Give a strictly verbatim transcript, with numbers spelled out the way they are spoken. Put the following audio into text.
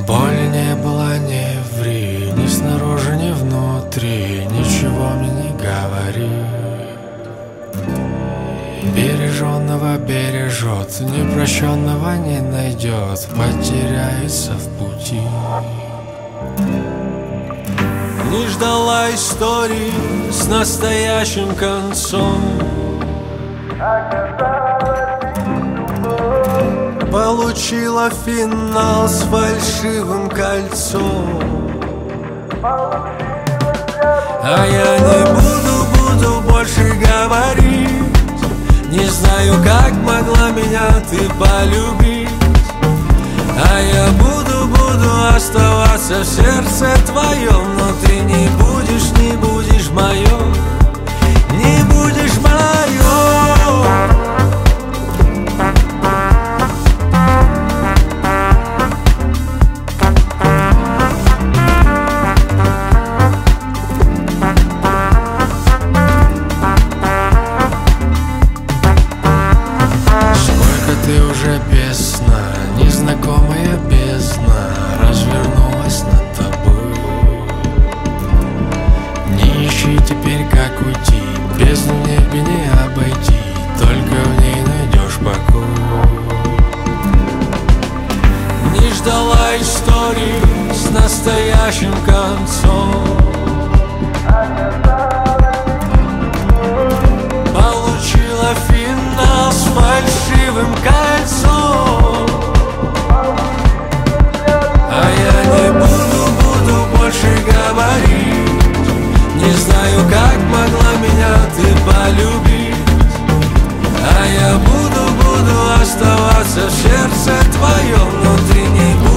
Боли не было, не ври, ни снаружи, ни внутри, ничего мне не говори. Береженного бережет, непрощенного не найдет, потеряется в пути. Не ждала истории с настоящим концом, получила финал с фальшивым кольцом. А я не буду, буду больше говорить. Не знаю, как могла меня ты полюбить. А я буду, буду оставаться в сердце твоем, но ты не будешь, не будешь моем, не будешь моем. Ты уже бездна, незнакомая бездна развернулась над тобой. Не ищи теперь, как уйти, бездну в небе не обойти, только в ней найдешь покой. Не ждала истории с настоящим концом, получила финал с фальшивым кольцом. А я не буду, буду больше говорить. Не знаю, как могла меня ты полюбить. А я буду, буду оставаться в сердце твоем, но ты не будешь.